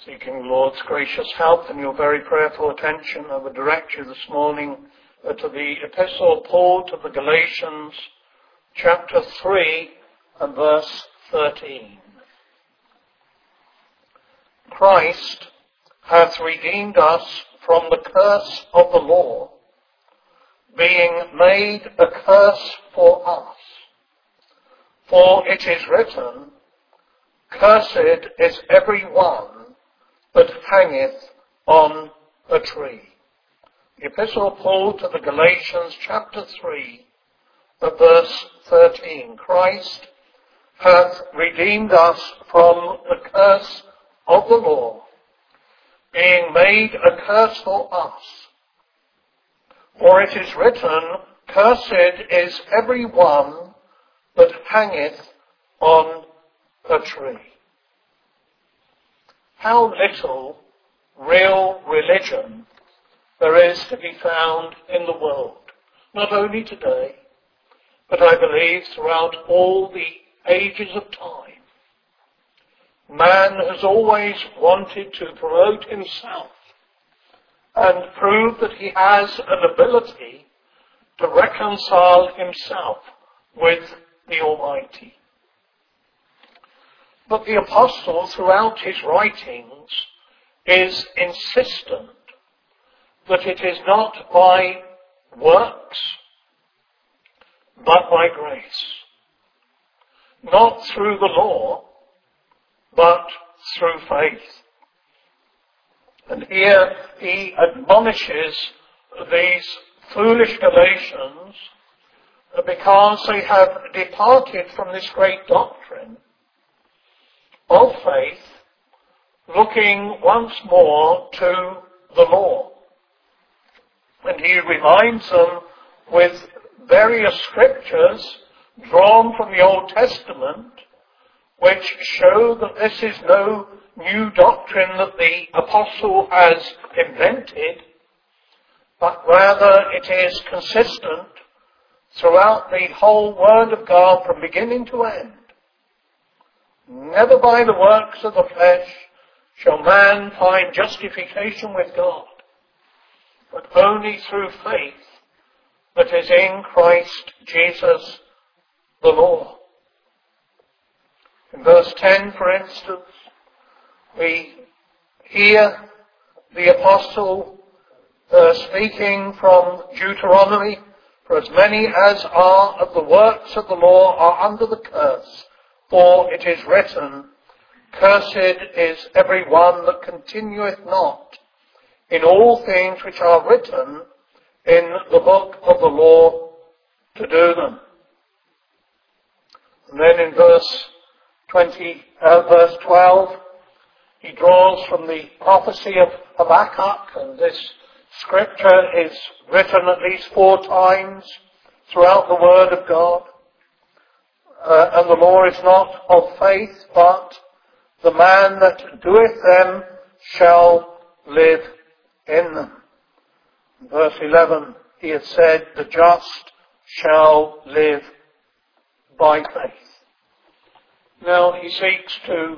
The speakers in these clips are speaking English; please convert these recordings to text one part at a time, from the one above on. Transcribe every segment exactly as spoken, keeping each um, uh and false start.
Seeking the Lord's gracious help and your very prayerful attention, I would direct you this morning uh, to the Epistle of Paul to the Galatians, chapter three and verse thirteen. Christ hath redeemed us from the curse of the law, being made a curse for us. For it is written, Cursed is every one that hangeth on a tree. The Epistle of Paul to the Galatians, chapter three, verse thirteen. Christ hath redeemed us from the curse of the law, being made a curse for us. For it is written, Cursed is every one that hangeth on a tree. How little real religion there is to be found in the world, not only today, but I believe throughout all the ages of time. Man has always wanted to promote himself and prove that he has an ability to reconcile himself with the Almighty. But the apostle, throughout his writings, is insistent that it is not by works, but by grace. Not through the law, but through faith. And here he admonishes these foolish Galatians because they have departed from this great doctrine of faith, looking once more to the law. And he reminds them with various scriptures drawn from the Old Testament, which show that this is no new doctrine that the apostle has invented, but rather it is consistent throughout the whole Word of God from beginning to end. Never by the works of the flesh shall man find justification with God, but only through faith that is in Christ Jesus the Lord. In verse ten, for instance, we hear the apostle uh, speaking from Deuteronomy, For as many as are of the works of the law are under the curse, for it is written, Cursed is every one that continueth not in all things which are written in the book of the law to do them. And then in verse twenty, uh, verse twelve, he draws from the prophecy of Habakkuk, and this scripture is written at least four times throughout the Word of God. Uh, and the law is not of faith, but the man that doeth them shall live in them. In verse eleven, he has said, the just shall live by faith. Now he seeks to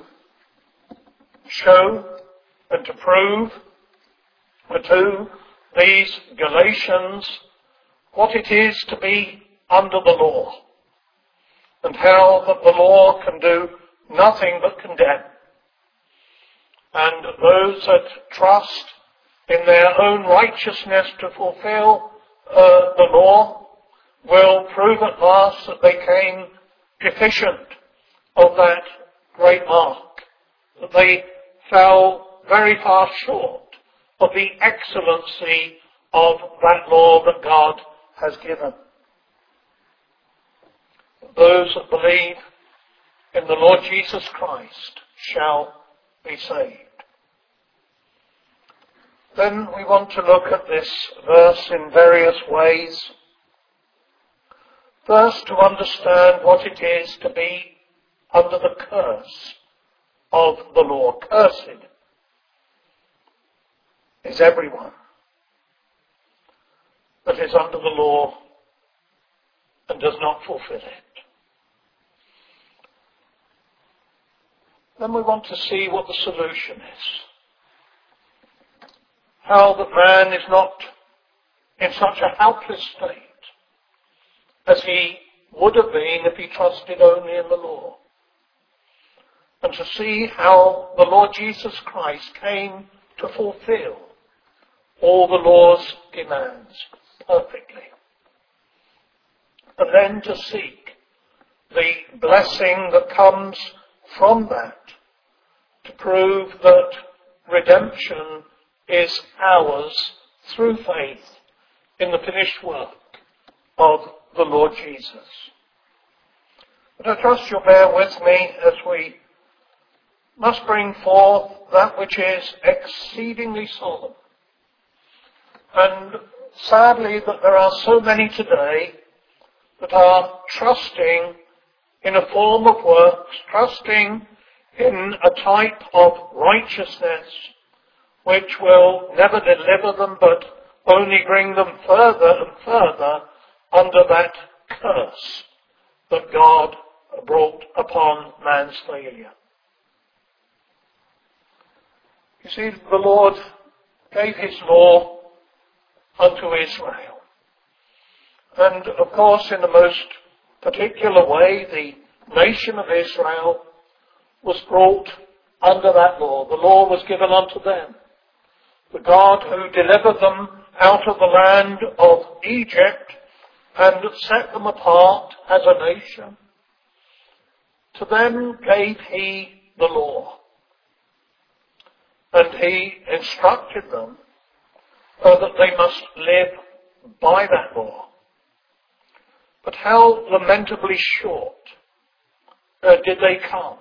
show and to prove to these Galatians what it is to be under the law, and how that the law can do nothing but condemn. And those that trust in their own righteousness to fulfill uh, the law will prove at last that they came deficient of that great mark, that they fell very far short of the excellency of that law that God has given. Those that believe in the Lord Jesus Christ shall be saved. Then we want to look at this verse in various ways. First, to understand what it is to be under the curse of the law. Cursed is everyone that is under the law and does not fulfill it. Then we want to see what the solution is. how that man is not in such a helpless state as he would have been if he trusted only in the law. And to see how the Lord Jesus Christ came to fulfill all the law's demands perfectly. And then to seek the blessing that comes from that, to prove that redemption is ours through faith in the finished work of the Lord Jesus. But I trust you'll bear with me as we must bring forth that which is exceedingly solemn. And sadly that there are so many today that are trusting in a form of works, trusting in a type of righteousness which will never deliver them but only bring them further and further under that curse that God brought upon man's failure. You see, the Lord gave his law unto Israel. And of course, in the most particular way, the nation of Israel was brought under that law. The law was given unto them. The God who delivered them out of the land of Egypt and set them apart as a nation, to them gave he the law. And he instructed them uh, that they must live by that law. But how lamentably short uh, did they come?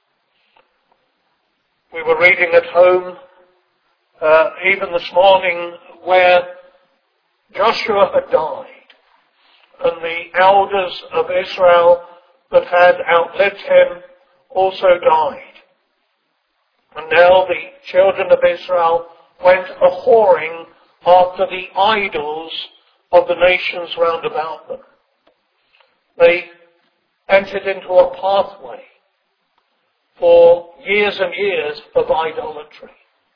We were reading at home, uh, even this morning, where Joshua had died, and the elders of Israel that had outlived him also died. And now the children of Israel went a-whoring after the idols of the nations round about them. They entered into a pathway for years and years of idolatry,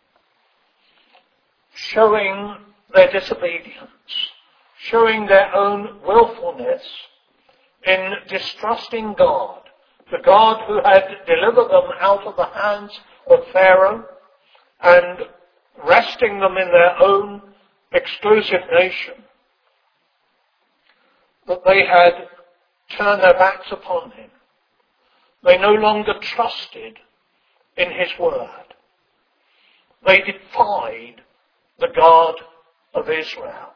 showing their disobedience, showing their own willfulness in distrusting God, the God who had delivered them out of the hands of Pharaoh and resting them in their own exclusive nation, that they had turned their backs upon him. They no longer trusted in his word. They defied the God of Israel.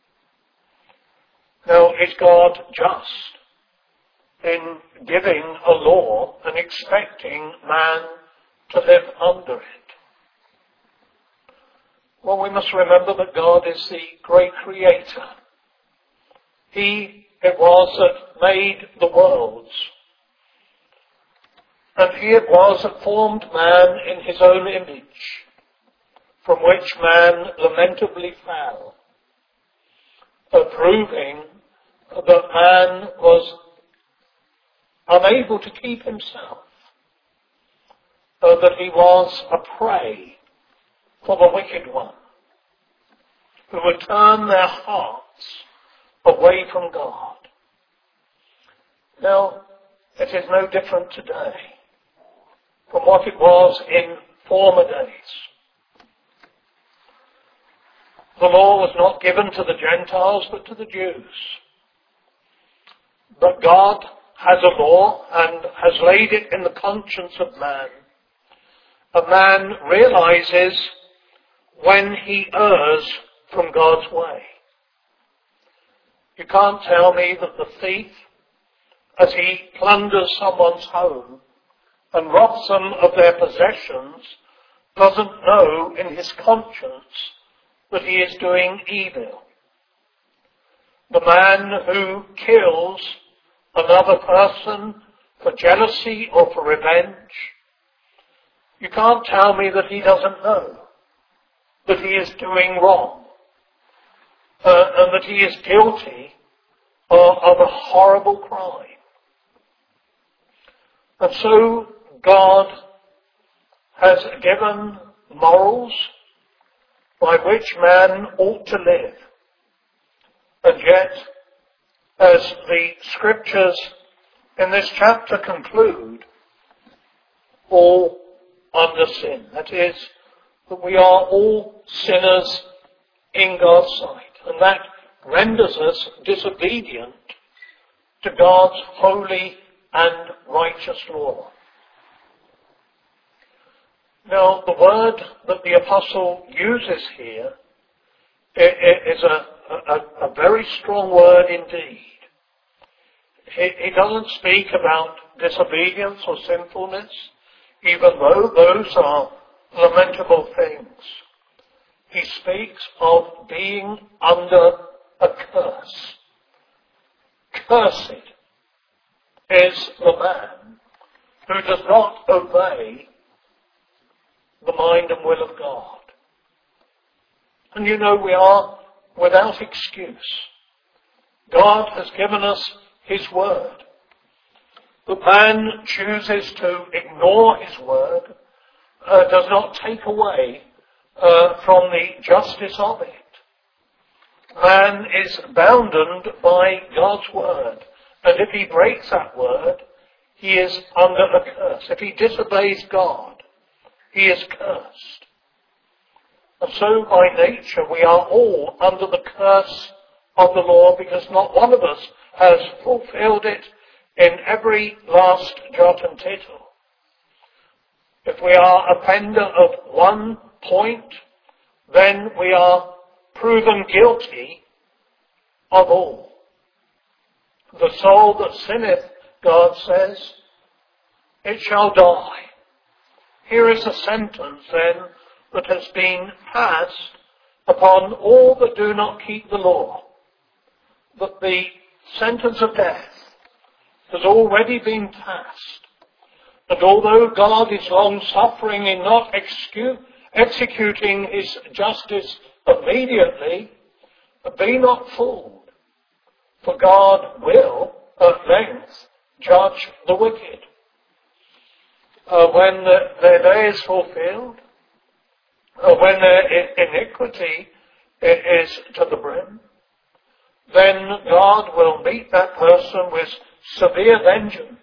Now, is God just in giving a law and expecting man to live under it? Well, we must remember that God is the great creator. He it was that made the worlds. And he it was that formed man in his own image, from which man lamentably fell, proving that man was unable to keep himself, uh, that he was a prey for the wicked one, who would turn their hearts away from God. Now, it is no different today from what it was in former days. The law was not given to the Gentiles, but to the Jews. But God has a law and has laid it in the conscience of man. A man realizes when he errs from God's way. You can't tell me that the thief, as he plunders someone's home and robs them of their possessions, doesn't know in his conscience that he is doing evil. The man who kills another person for jealousy or for revenge, you can't tell me that he doesn't know that he is doing wrong, uh, and that he is guilty uh, of a horrible crime. And so God has given morals by which man ought to live. And yet, as the scriptures in this chapter conclude, all under sin. That is, that we are all sinners in God's sight. And that renders us disobedient to God's holy and righteous law. Now, the word that the apostle uses here is a, a, a very strong word indeed. He, he doesn't speak about disobedience or sinfulness, even though those are lamentable things. He speaks of being under a curse. Cursed is the man who does not obey the mind and will of God. And you know, we are without excuse. God has given us His word. The man chooses to ignore His word, uh, does not take away uh, from the justice of it. Man is bounded by God's word, and if he breaks that word, he is under a curse. If he disobeys God, he is cursed. And so by nature we are all under the curse of the law, because not one of us has fulfilled it in every last jot and tittle. If we are a offender of one point, then we are proven guilty of all. The soul that sinneth, God says, it shall die. Here is a sentence then that has been passed upon all that do not keep the law. That the sentence of death has already been passed. And although God is long-suffering in not execu- executing His justice immediately, be not fooled, for God will at length judge the wicked. Uh, when the, their day is fulfilled, uh, when their iniquity is to the brim, then God will meet that person with severe vengeance.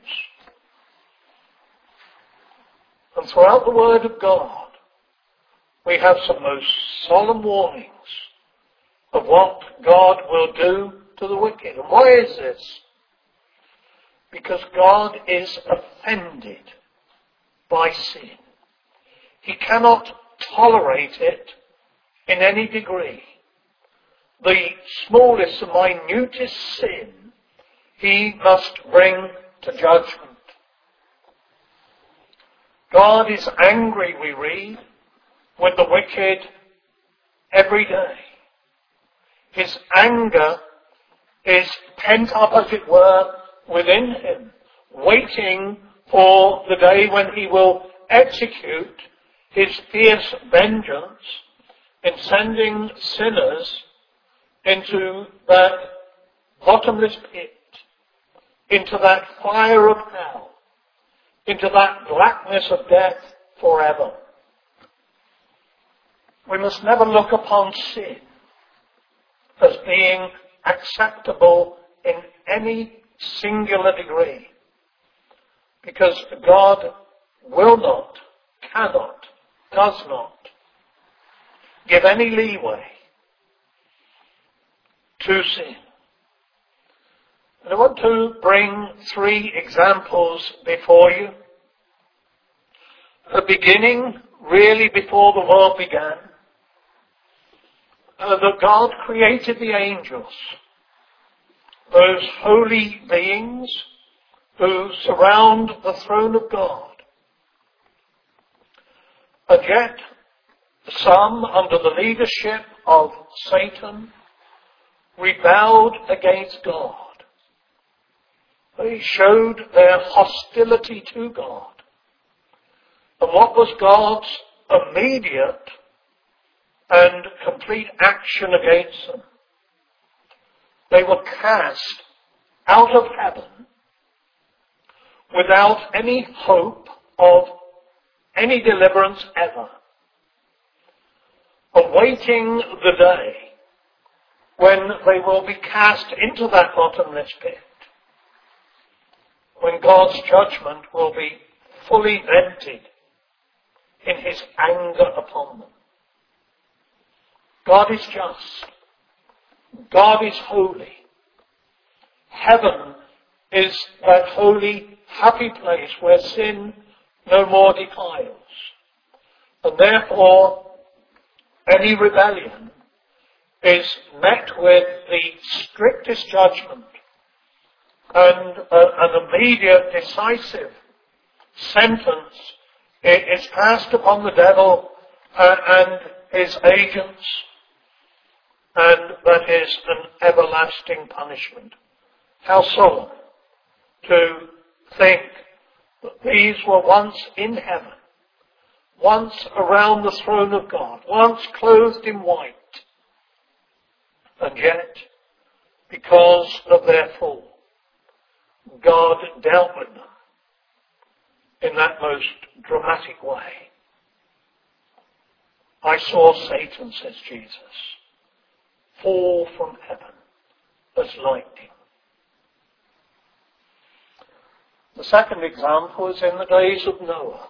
And throughout the Word of God, we have some most solemn warnings of what God will do to the wicked. And why is this? Because God is offended by sin. He cannot tolerate it in any degree. The smallest and minutest sin He must bring to judgment. God is angry, we read, with the wicked every day. His anger is pent up, as it were, within Him, waiting for the day when He will execute His fierce vengeance in sending sinners into that bottomless pit, into that fire of hell, into that blackness of death forever. We must never look upon sin as being acceptable in any singular degree, because God will not, cannot, does not give any leeway to sin. And I want to bring three examples before you. A beginning, really before the world began, uh, that God created the angels, those holy beings who surround the throne of God. And yet, some, under the leadership of Satan, rebelled against God. They showed their hostility to God. And what was God's immediate and complete action against them? They were cast out of heaven without any hope of any deliverance ever. awaiting the day when they will be cast into that bottomless pit, when God's judgment will be fully vented in his anger upon them. God is just. God is holy. Heaven is that holy, happy place where sin no more defiles. And therefore, any rebellion is met with the strictest judgment and uh, an immediate, decisive sentence is passed upon the devil uh, and his agents, and that is an everlasting punishment. How solemn to think that these were once in heaven, once around the throne of God, once clothed in white, and yet, because of their fall, God dealt with them in that most dramatic way. I saw Satan, says Jesus, fall from heaven as lightning. The second example is in the days of Noah,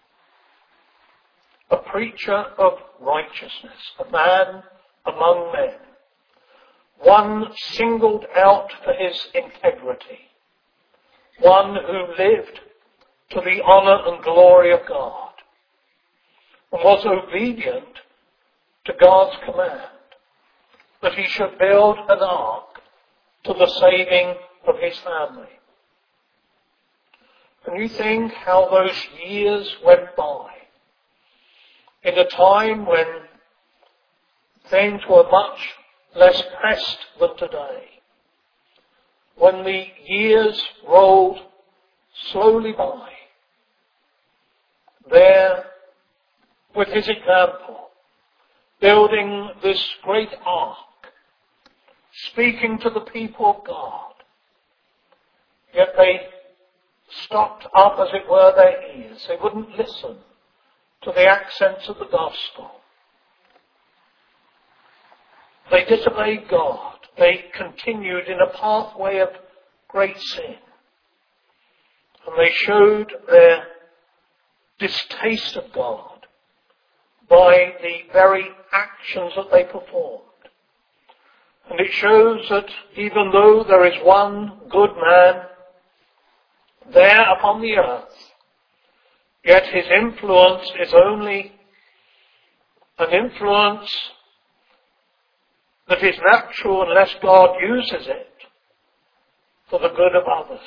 a preacher of righteousness, a man among men, one singled out for his integrity, one who lived to the honour and glory of God, and was obedient to God's command that he should build an ark to the saving of his family. And you think how those years went by in a time when things were much less pressed than today, when the years rolled slowly by, there, with his example, building this great ark, speaking to the people of God, yet they stopped up, as it were, their ears. They wouldn't listen to the accents of the gospel. They disobeyed God. They continued in a pathway of great sin. And they showed their distaste of God by the very actions that they performed. And it shows that even though there is one good man there upon the earth, yet his influence is only an influence that is natural unless God uses it for the good of others.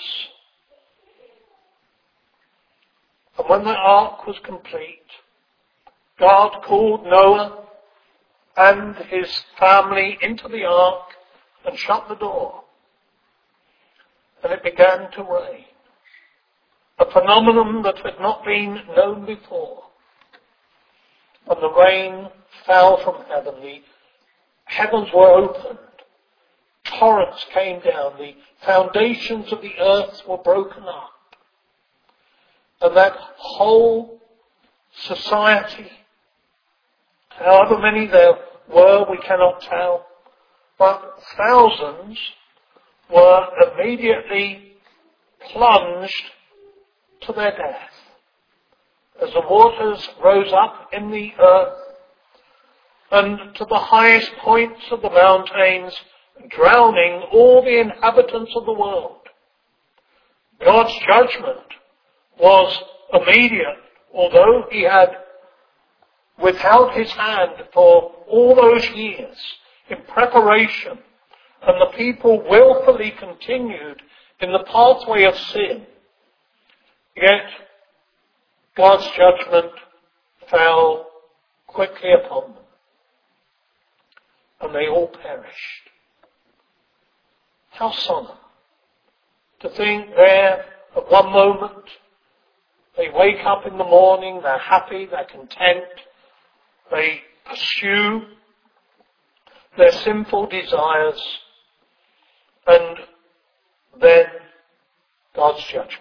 And when the ark was complete, God called Noah and his family into the ark and shut the door. And it began to rain. A phenomenon that had not been known before. And the rain fell from heaven. The heavens were opened. Torrents came down. The foundations of the earth were broken up. And that whole society, however many there were, we cannot tell, but thousands were immediately plunged to their death as the waters rose up in the earth and to the highest points of the mountains, drowning all the inhabitants of the world. God's judgment was immediate, although he had withheld his hand for all those years in preparation, and the people willfully continued in the pathway of sin. Yet God's judgment fell quickly upon them, and they all perished. How solemn to think there at one moment they wake up in the morning, they're happy, they're content, they pursue their sinful desires, and then God's judgment.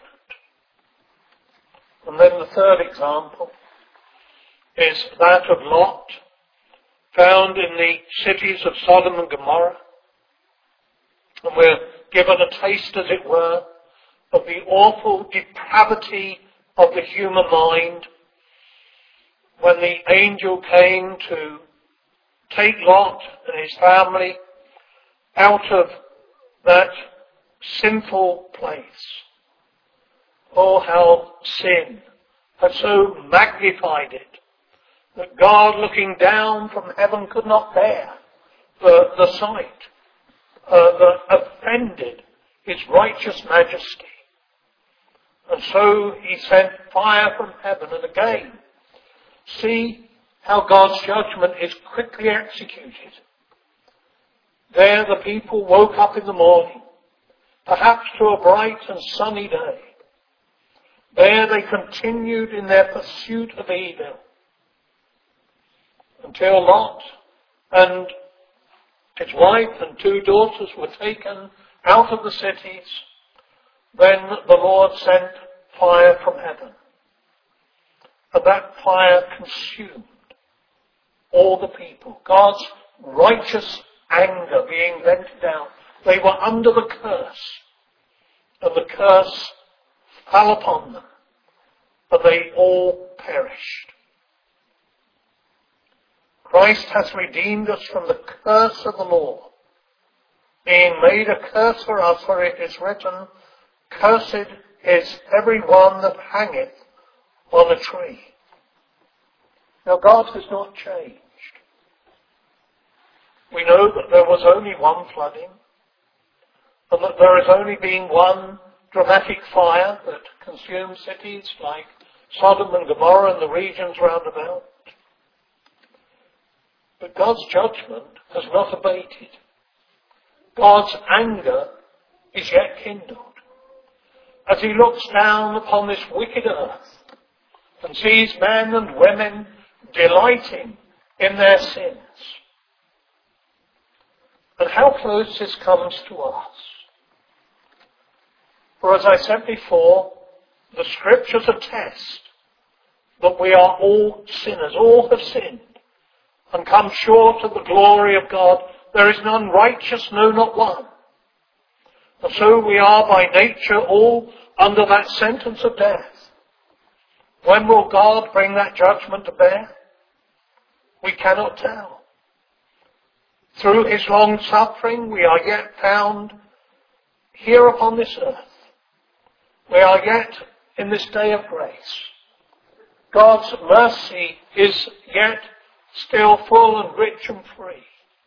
And then the third example is that of Lot, found in the cities of Sodom and Gomorrah. And we're given a taste, as it were, of the awful depravity of the human mind when the angel came to take Lot and his family out of that sinful place. Oh, how sin had so magnified it that God, looking down from heaven, could not bear the, the sight uh, that offended his righteous majesty. And so he sent fire from heaven. And again, see how God's judgment is quickly executed. There the people woke up in the morning, perhaps to a bright and sunny day. There they continued in their pursuit of evil until Lot and his wife and two daughters were taken out of the cities. Then the Lord sent fire from heaven, and that fire consumed all the people. God's righteous anger being vented out. They were under the curse, and the curse fell upon them, and they all perished. Christ has redeemed us from the curse of the law, being made a curse for us, for it is written, "Cursed is every one that hangeth on a tree." Now God has not changed. We know that there was only one flooding, and that there has only been one dramatic fire that consumed cities like Sodom and Gomorrah and the regions round about. But God's judgment has not abated. God's anger is yet kindled as he looks down upon this wicked earth and sees men and women delighting in their sins. And how close this comes to us. For as I said before, the scriptures attest that we are all sinners, all have sinned, and come short of the glory of God. There is none righteous, no, not one. And so we are by nature all under that sentence of death. When will God bring that judgment to bear? We cannot tell. Through his long suffering, we are yet found here upon this earth. We are yet in this day of grace. God's mercy is yet still full and rich and free.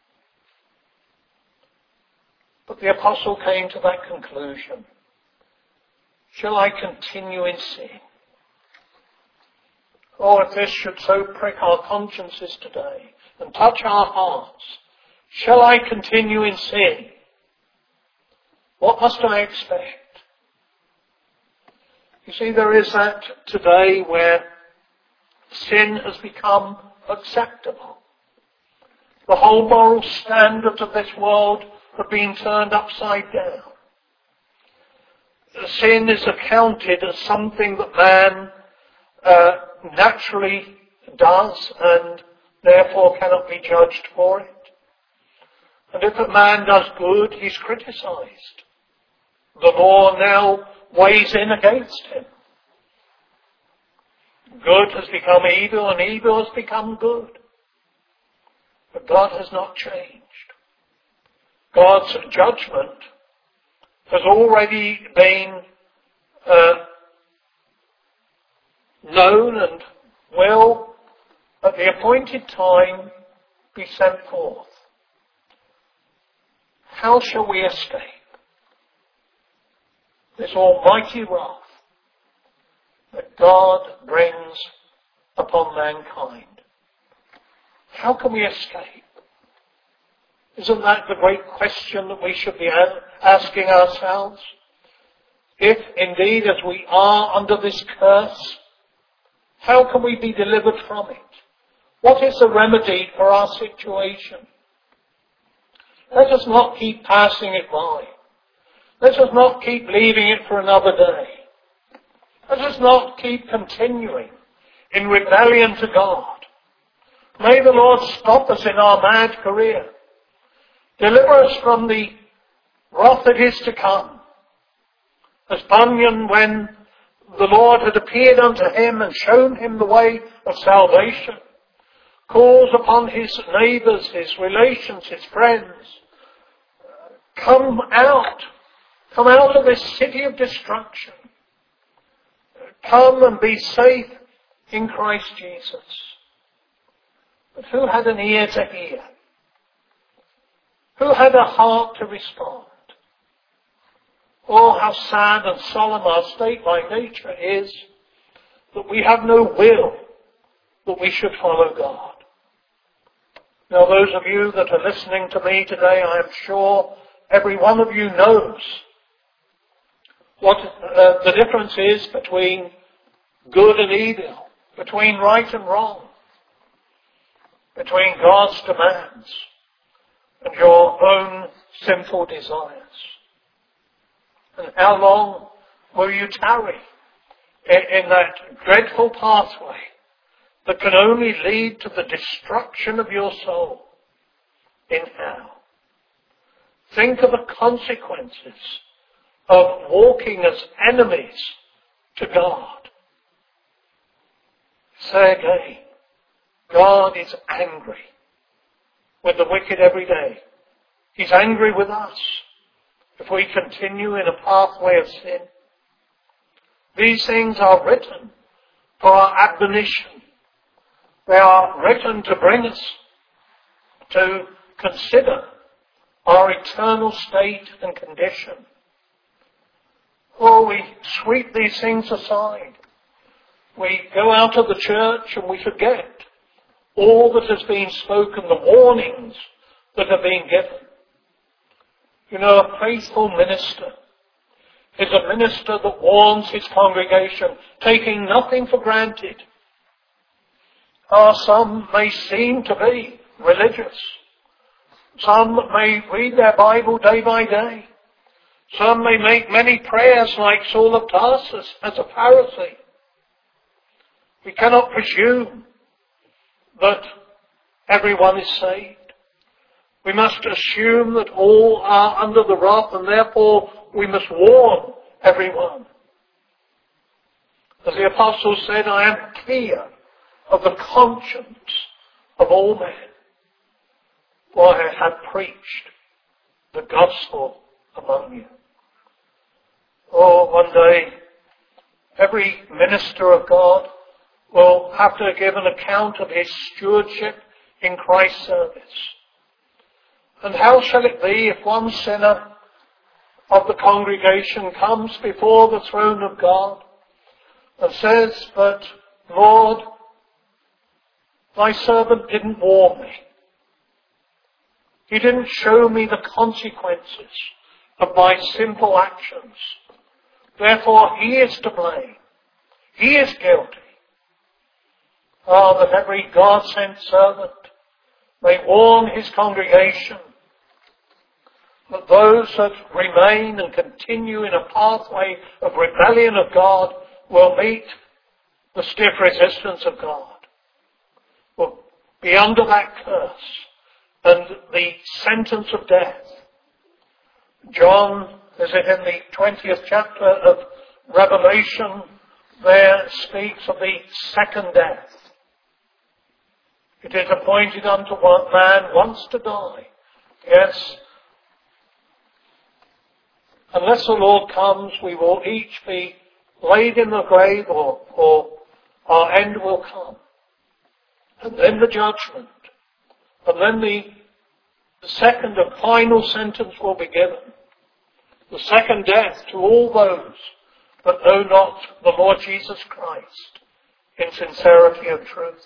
But the apostle came to that conclusion. Shall I continue in sin? Oh, if this should so prick our consciences today and touch our hearts, shall I continue in sin? What must I expect? You see, there is that today where sin has become acceptable. The whole moral standards of this world have been turned upside down. Sin is accounted as something that man uh, naturally does and therefore cannot be judged for it. And if a man does good, he's criticised. The law now weighs in against him. Good has become evil and evil has become good. But God has not changed. God's judgment has already been uh, known and will, at the appointed time, be sent forth. How shall we escape this almighty wrath that God brings upon mankind? How can we escape? Isn't that the great question that we should be asking ourselves? If indeed as we are under this curse, how can we be delivered from it? What is the remedy for our situation? Let us not keep passing it by. Let us not keep leaving it for another day. Let us not keep continuing in rebellion to God. May the Lord stop us in our mad career. Deliver us from the wrath that is to come. As Bunyan, when the Lord had appeared unto him and shown him the way of salvation, calls upon his neighbours, his relations, his friends, come out, come out of this city of destruction. Come and be safe in Christ Jesus. But who had an ear to hear? Who had a heart to respond? Oh, how sad and solemn our state by nature is, that we have no will that we should follow God. Now, those of you that are listening to me today, I am sure every one of you knows what uh, the difference is between good and evil, between right and wrong, between God's demands and your own sinful desires. And how long will you tarry in, in that dreadful pathway that can only lead to the destruction of your soul in hell? Think of the consequences of walking as enemies to God. Say again, God is angry with the wicked every day. He's angry with us if we continue in a pathway of sin. These things are written for our admonition. They are written to bring us to consider our eternal state and condition. Or we sweep these things aside. We go out of the church and we forget all that has been spoken, the warnings that have been given. You know, a faithful minister is a minister that warns his congregation, taking nothing for granted. Ah, some may seem to be religious. Some may read their Bible day by day. Some may make many prayers like Saul of Tarsus as a Pharisee. We cannot presume that everyone is saved. We must assume that all are under the wrath, and therefore we must warn everyone. As the apostle said, I am clear of the conscience of all men, for I have preached the gospel among you. Oh, one day, every minister of God will have to give an account of his stewardship in Christ's service. And how shall it be if one sinner of the congregation comes before the throne of God and says, but Lord, my servant didn't warn me. He didn't show me the consequences of my sinful actions. Therefore, he is to blame. He is guilty. Ah, that every God-sent servant may warn his congregation that those that remain and continue in a pathway of rebellion of God will meet the stiff resistance of God, will be under that curse and the sentence of death. John, is it in the twentieth chapter of Revelation, there speaks of the second death. It is appointed unto one man once to die. Yes. Unless the Lord comes, we will each be laid in the grave, or, or our end will come. And then the judgment. And then the, the second and final sentence will be given. The second death to all those that know not the Lord Jesus Christ in sincerity and truth.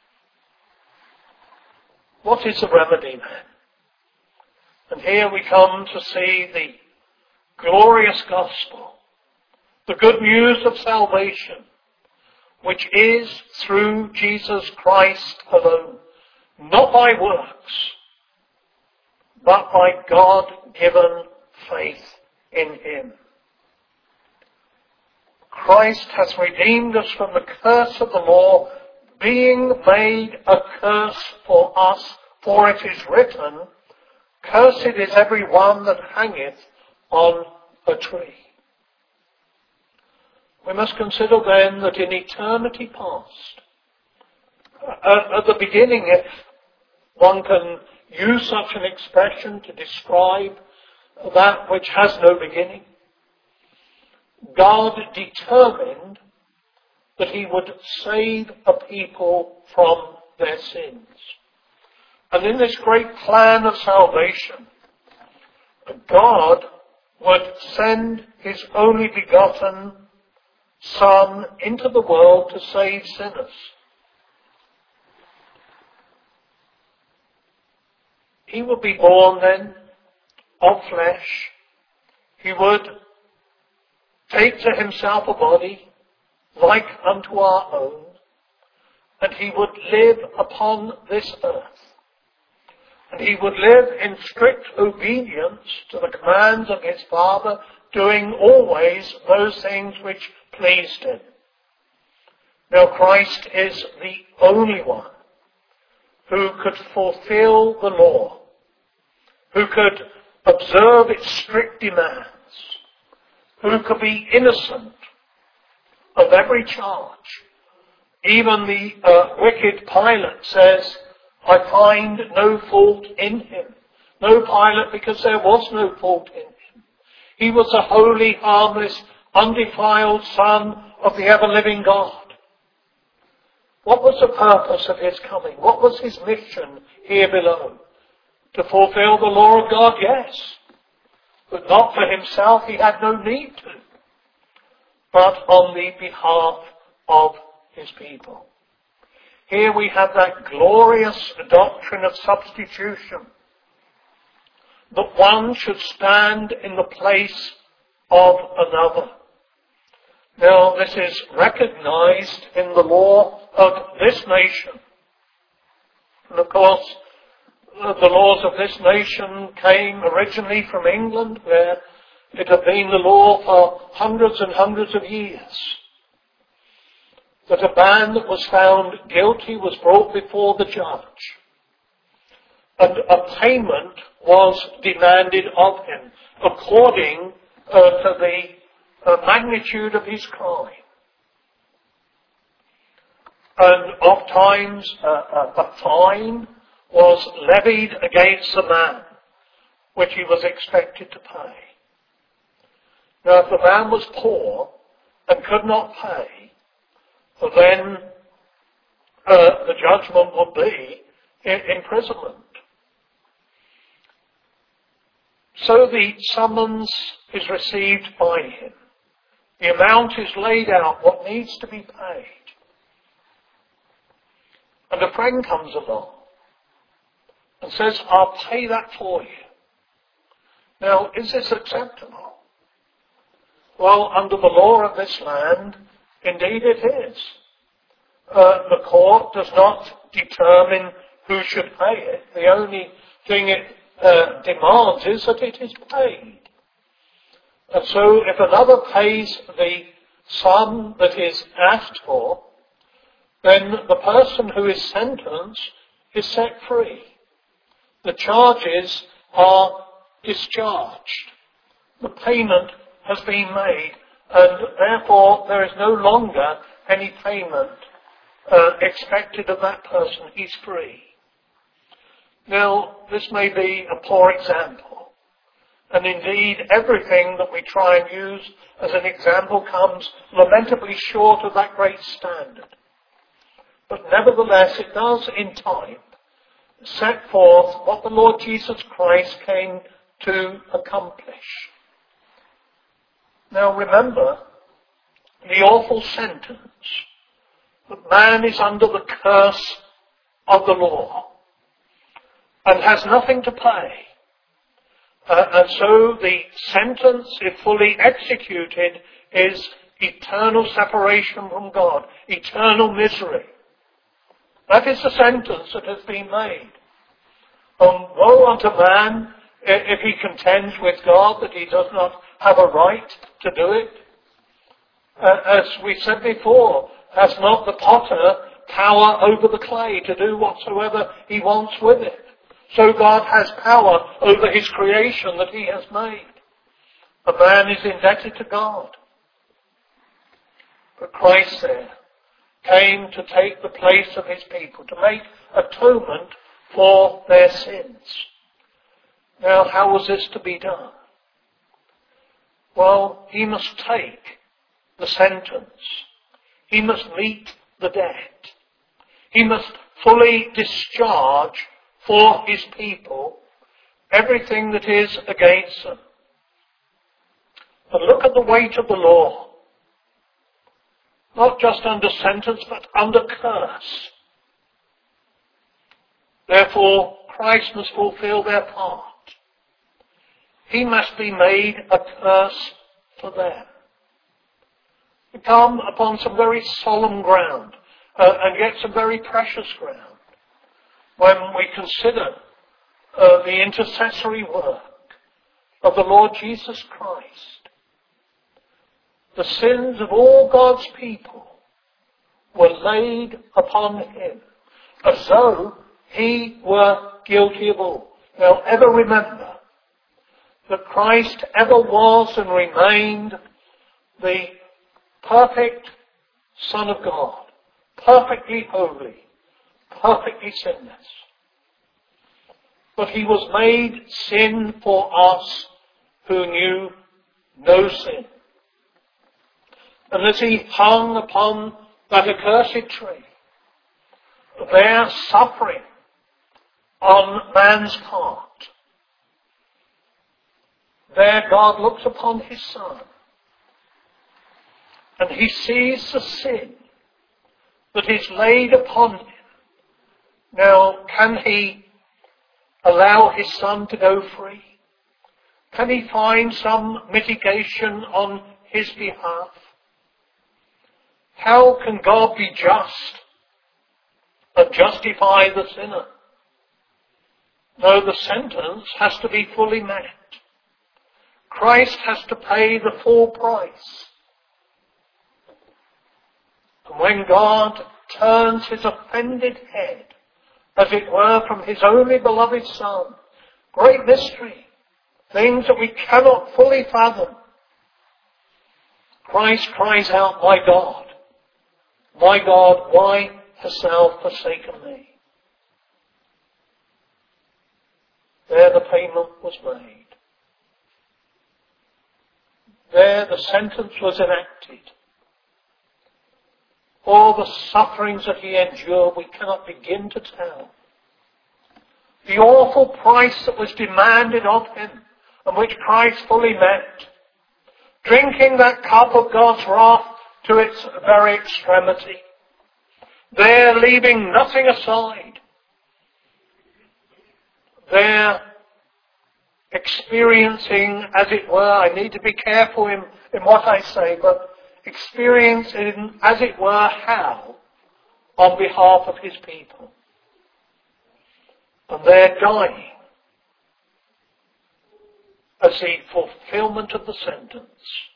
What is the remedy then? And here we come to see the glorious gospel, the good news of salvation, which is through Jesus Christ alone, not by works, but by God-given faith in him. Christ has redeemed us from the curse of the law being made a curse for us, for it is written, cursed is every one that hangeth on a tree. We must consider then that in eternity past, at, at the beginning, if one can use such an expression to describe that which has no beginning, God determined that he would save a people from their sins. And in this great plan of salvation, God would send his only begotten Son into the world to save sinners. He would be born then of flesh. He would take to himself a body like unto our own, and he would live upon this earth. And he would live in strict obedience to the commands of his Father, doing always those things which pleased him. Now Christ is the only one who could fulfill the law, who could observe its strict demands, who could be innocent of every charge. Even the uh, wicked Pilate says, I find no fault in him. No Pilate, because there was no fault in him. He was a holy, harmless, undefiled Son of the ever-living God. What was the purpose of his coming? What was his mission here below? To fulfill the law of God, yes. But not for himself, he had no need to. But on the behalf of his people. Here we have that glorious doctrine of substitution. That one should stand in the place of another. Now, this is recognized in the law of this nation. And of course, the laws of this nation came originally from England, where it had been the law for hundreds and hundreds of years. That a man that was found guilty was brought before the judge. And a payment was demanded of him according uh, to the uh, magnitude of his crime. And oft times uh, uh, a fine was levied against the man, which he was expected to pay. Now, if the man was poor and could not pay, then uh, the judgment would be in- imprisonment. So the summons is received by him. The amount is laid out, what needs to be paid. And a friend comes along and says, I'll pay that for you. Now, is this acceptable? Well, under the law of this land, indeed it is. Uh, the court does not determine who should pay it. The only thing it uh, demands is that it is paid. And so if another pays the sum that is asked for, then the person who is sentenced is set free. The charges are discharged. The payment has been made, and therefore there is no longer any payment uh, expected of that person. He's free. Now, this may be a poor example, and indeed everything that we try and use as an example comes lamentably short of that great standard. But nevertheless, it does in time set forth what the Lord Jesus Christ came to accomplish. Now remember the awful sentence that man is under the curse of the law and has nothing to pay. Uh, and so the sentence, if fully executed, is eternal separation from God, eternal misery. That is the sentence that has been made. Um, woe unto man if he contends with God that he does not have a right to do it. Uh, as we said before, has not the potter power over the clay to do whatsoever he wants with it. So God has power over his creation that he has made. A man is indebted to God. But Christ there came to take the place of his people, to make atonement for their sins. Now, how was this to be done? Well, he must take the sentence. He must meet the debt. He must fully discharge for his people everything that is against them. And look at the weight of the law. Not just under sentence, but under curse. Therefore, Christ must fulfill their part. He must be made a curse for them. We come upon some very solemn ground, uh, and yet some very precious ground, when we consider uh, the intercessory work of the Lord Jesus Christ. The sins of all God's people were laid upon him as though he were guilty of all. Now, ever remember that Christ ever was and remained the perfect Son of God, perfectly holy, perfectly sinless. But he was made sin for us who knew no sin. And as he hung upon that accursed tree, there suffering on man's part, there God looks upon his Son, and he sees the sin that is laid upon him. Now, can he allow his Son to go free? Can he find some mitigation on his behalf? How can God be just and justify the sinner? No, the sentence has to be fully met. Christ has to pay the full price. And when God turns his offended head, as it were, from his only beloved Son, great mystery, things that we cannot fully fathom, Christ cries out, "My God, my God, why hast thou forsaken me?" There the payment was made. There the sentence was enacted. All the sufferings that he endured, we cannot begin to tell. The awful price that was demanded of him, and which Christ fully met. Drinking that cup of God's wrath to its very extremity. There leaving nothing aside. There experiencing, as it were, I need to be careful in, in what I say, but experiencing, as it were, hell on behalf of his people. And they're dying as the fulfillment of the sentence.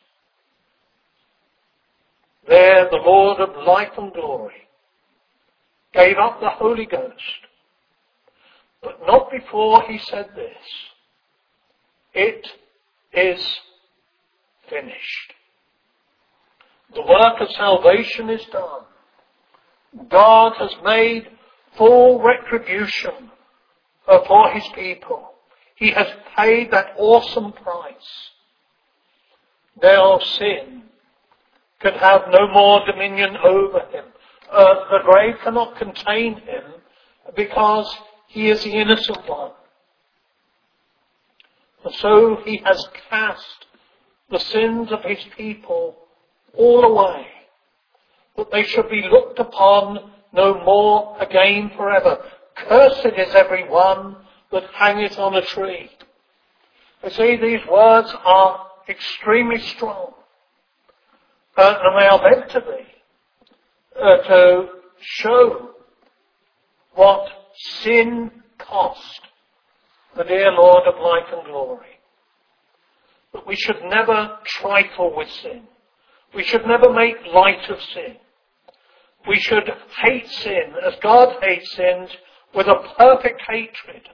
There the Lord of life and glory gave up the Holy Ghost, but not before he said this: "It is finished." The work of salvation is done. God has made full retribution for his people. He has paid that awesome price. Now sin can have no more dominion over him. Uh, the grave cannot contain him because he is the innocent one. And so he has cast the sins of his people all away, that they should be looked upon no more again forever. Cursed is every one that hangeth on a tree. You see, these words are extremely strong. Uh, and they are meant to be, uh, to show what sin cost the dear Lord of life and glory. But we should never trifle with sin. We should never make light of sin. we should hate sin as God hates sin with a perfect hatred.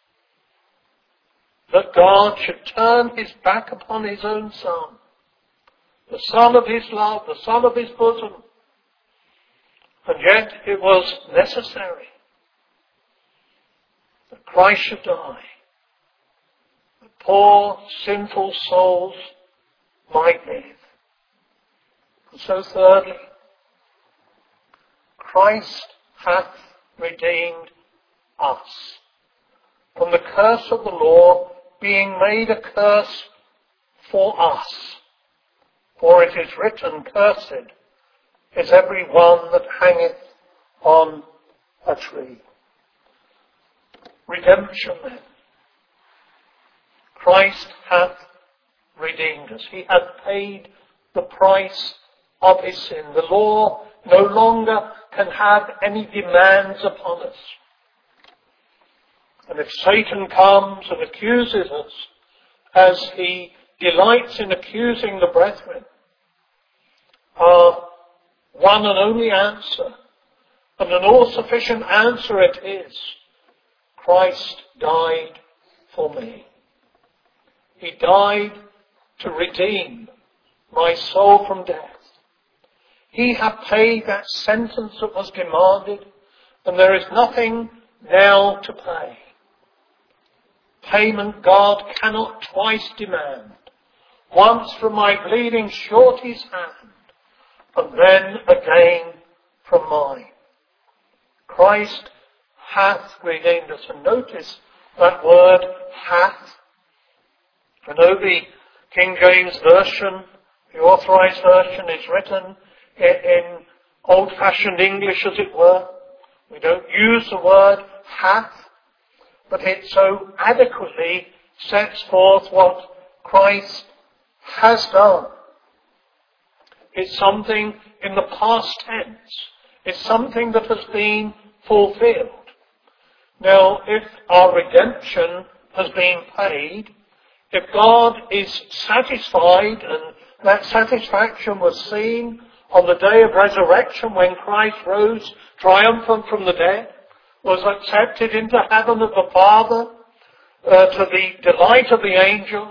That God should turn his back upon his own Son, the Son of his love, the Son of his bosom. And yet it was necessary that Christ should die, that poor sinful souls might live. And so thirdly, Christ hath redeemed us from the curse of the law, being made a curse for us. For it is written, cursed is every one that hangeth on a tree. Redemption then. Christ hath redeemed us. He hath paid the price of his sin. The law no longer can have any demands upon us. And if Satan comes and accuses us, as he delights in accusing the brethren, our one and only answer, and an all-sufficient answer it is, Christ died for me. He died to redeem my soul from death. He hath paid that sentence that was demanded, and there is nothing now to pay. Payment God cannot twice demand. Once from my bleeding Shorty's hand, and then again from mine. Christ hath redeemed us. And notice that word hath. I know the King James Version, the Authorized Version, is written in old-fashioned English, as it were. We don't use the word hath, but it so adequately sets forth what Christ has done. It's something in the past tense. It's something that has been fulfilled. Now, if our redemption has been paid, if God is satisfied, and that satisfaction was seen on the day of resurrection when Christ rose triumphant from the dead, was accepted into heaven of the Father, uh, to the delight of the angels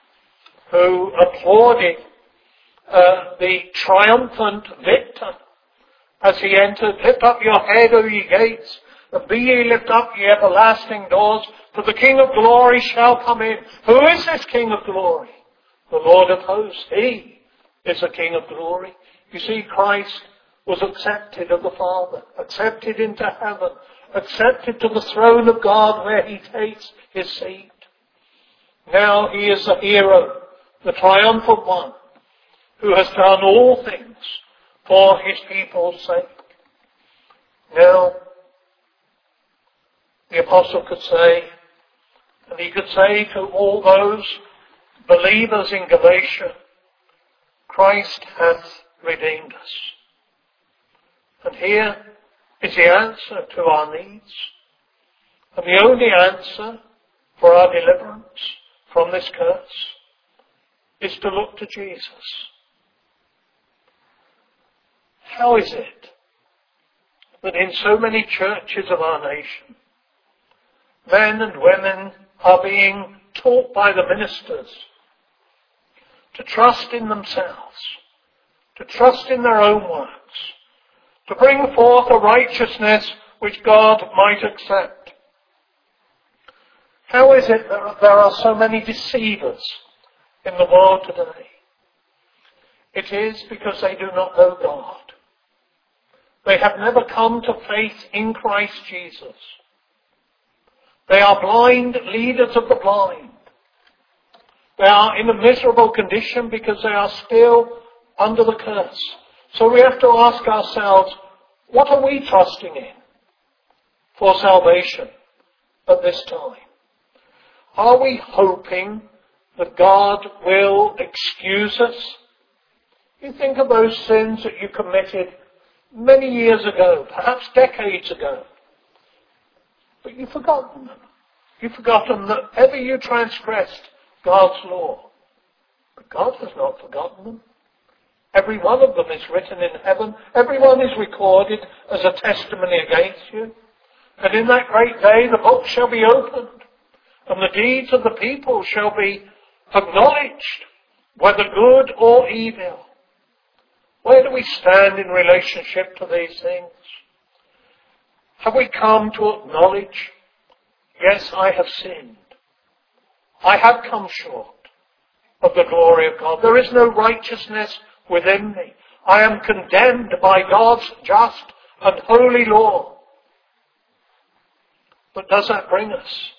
who applauded uh, the triumphant victor as he entered. Lift up your head, O ye gates, and be ye lift up, ye everlasting doors, for the King of glory shall come in. Who is this King of glory? The Lord of hosts. He is the King of glory. You see, Christ was accepted of the Father, accepted into heaven, accepted to the throne of God where he takes his seat. Now he is the hero, the triumphant one, who has done all things for his people's sake. Now, the apostle could say, and he could say to all those believers in Galatia, Christ hath redeemed us. And here is the answer to our needs, and the only answer for our deliverance from this curse is to look to Jesus. How is it that in so many churches of our nation, men and women are being taught by the ministers to trust in themselves, to trust in their own works, to bring forth a righteousness which God might accept? How is it that there are so many deceivers in the world today? It is because they do not know God. They have never come to faith in Christ Jesus. They are blind leaders of the blind. They are in a miserable condition because they are still under the curse. So we have to ask ourselves, what are we trusting in for salvation at this time? Are we hoping that God will excuse us? You think of those sins that you committed many years ago, perhaps decades ago, but you've forgotten them. You've forgotten that ever you transgressed God's law. But God has not forgotten them. Every one of them is written in heaven. Every one is recorded as a testimony against you. And in that great day the book shall be opened, and the deeds of the people shall be acknowledged, whether good or evil. Where do we stand in relationship to these things? Have we come to acknowledge, yes, I have sinned. I have come short of the glory of God. There is no righteousness within me. I am condemned by God's just and holy law. But does that bring us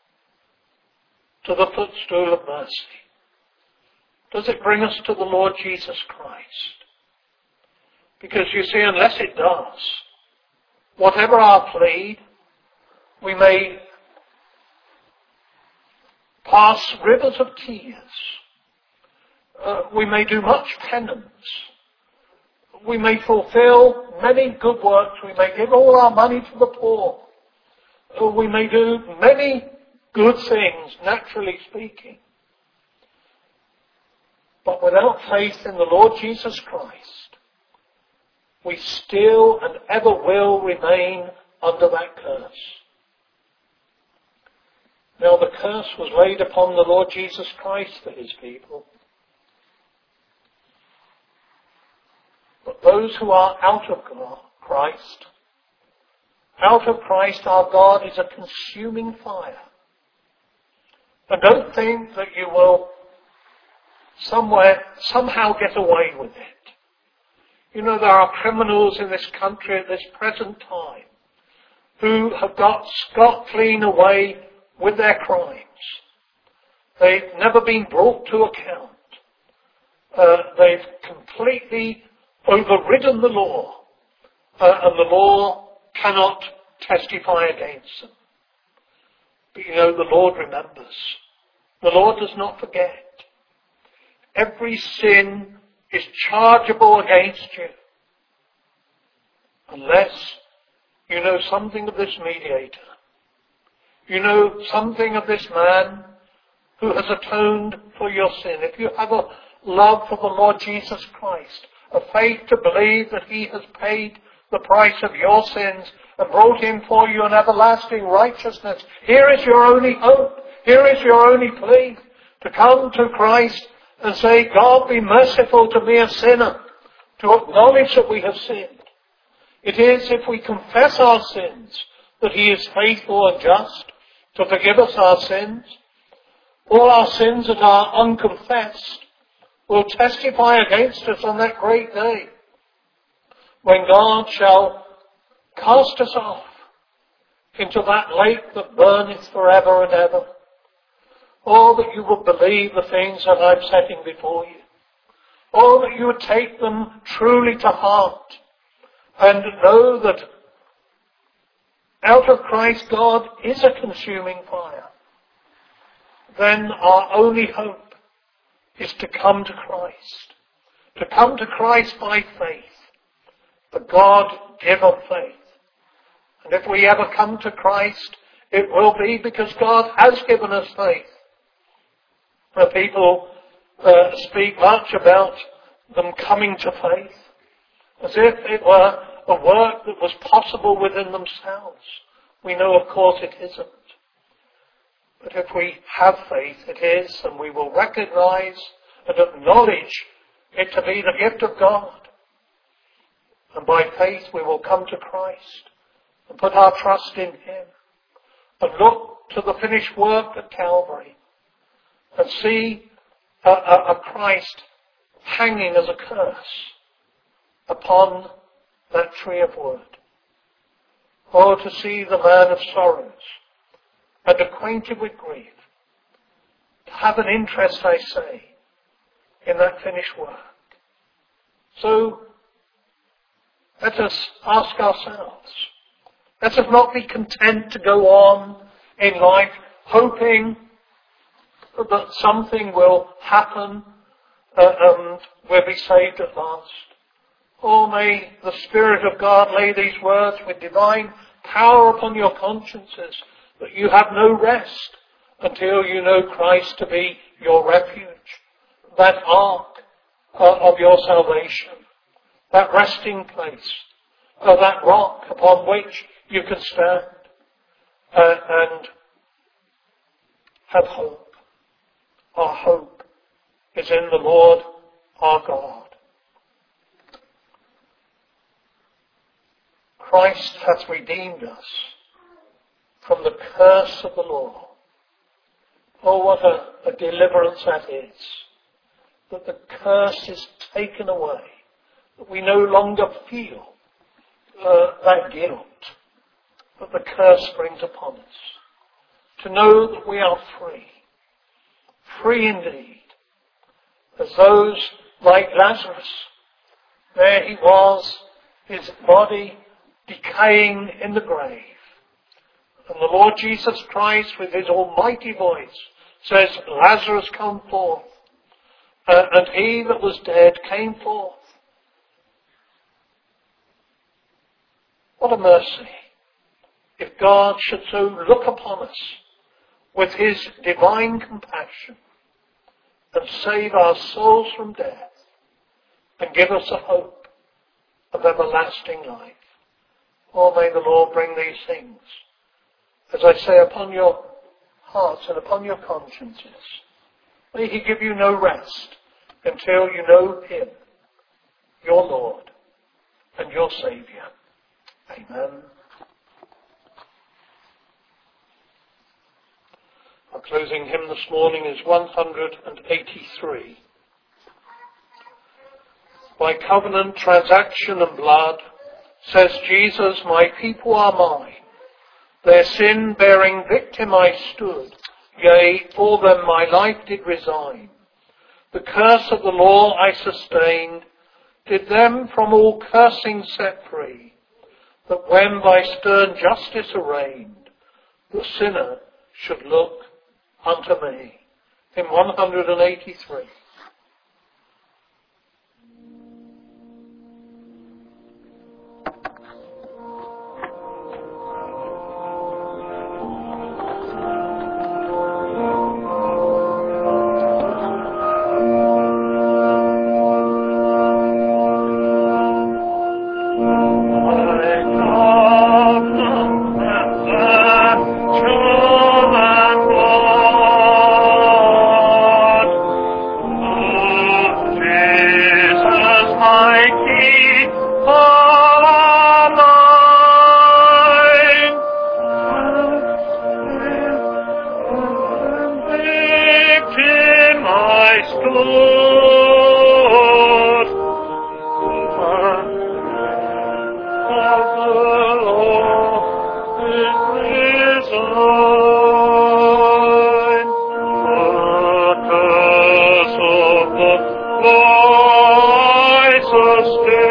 to the footstool of mercy? Does it bring us to the Lord Jesus Christ? Because you see, unless it does, whatever our plea, we may pass rivers of tears. Uh, we may do much penance. We may fulfill many good works. We may give all our money to the poor. Uh, we may do many good things, naturally speaking. But without faith in the Lord Jesus Christ, we still and ever will remain under that curse. Now the curse was laid upon the Lord Jesus Christ for his people. But those who are out of Christ, out of Christ our God is a consuming fire. And don't think that you will somewhere, somehow get away with it. You know, there are criminals in this country at this present time who have got scot-clean away with their crimes. They've never been brought to account. Uh, they've completely overridden the law, uh, and the law cannot testify against them. But you know, the Lord remembers. The Lord does not forget. Every sin is chargeable against you, unless you know something of this mediator. You know something of this man who has atoned for your sin. If you have a love for the Lord Jesus Christ, a faith to believe that he has paid the price of your sins and brought in for you an everlasting righteousness, here is your only hope. Here is your only plea, to come to Christ and say, God, be merciful to me, a sinner, to acknowledge that we have sinned. It is if we confess our sins that he is faithful and just to forgive us our sins. All our sins that are unconfessed will testify against us on that great day, when God shall cast us off into that lake that burneth forever and ever. Oh, that you would believe the things that I'm setting before you. Oh, that you would take them truly to heart and know that out of Christ God is a consuming fire. Then our only hope is to come to Christ. To come to Christ by faith. The God giver of faith. And if we ever come to Christ, it will be because God has given us faith. Where people uh, speak much about them coming to faith, as if it were a work that was possible within themselves. We know, of course, it isn't. But if we have faith, it is, and we will recognize and acknowledge it to be the gift of God. And by faith we will come to Christ and put our trust in him and look to the finished work at Calvary and see a, a, a Christ hanging as a curse upon that tree of wood. Or to see the man of sorrows and acquainted with grief, to have an interest, I say, in that finished work. So, let us ask ourselves, let us not be content to go on in life hoping that something will happen uh, and we'll be saved at last. Oh, may the Spirit of God lay these words with divine power upon your consciences, that you have no rest until you know Christ to be your refuge, that ark uh, of your salvation, that resting place, uh, that rock upon which you can stand uh, and have hope. Our hope is in the Lord our God. Christ hath redeemed us from the curse of the law. Oh, what a, a deliverance that is. That the curse is taken away. That we no longer feel uh, that guilt that the curse brings upon us. To know that we are free. Free indeed. As those like Lazarus. There he was, his body decaying in the grave. And the Lord Jesus Christ, with his almighty voice, says, Lazarus, come forth. Uh, and he that was dead came forth. What a mercy. If God should so look upon us with his divine compassion and save our souls from death and give us a hope of everlasting life. Oh, may the Lord bring these things, as I say, upon your hearts and upon your consciences. May he give you no rest until you know him, your Lord and your Saviour. Amen. Our closing hymn this morning is one hundred eighty-three. By covenant, transaction and blood, says Jesus, my people are mine. Their sin-bearing victim I stood, yea, for them my life did resign. The curse of the law I sustained, did them from all cursing set free, that when by stern justice arraigned, the sinner should look unto me. Hymn one hundred eighty-three. Stay.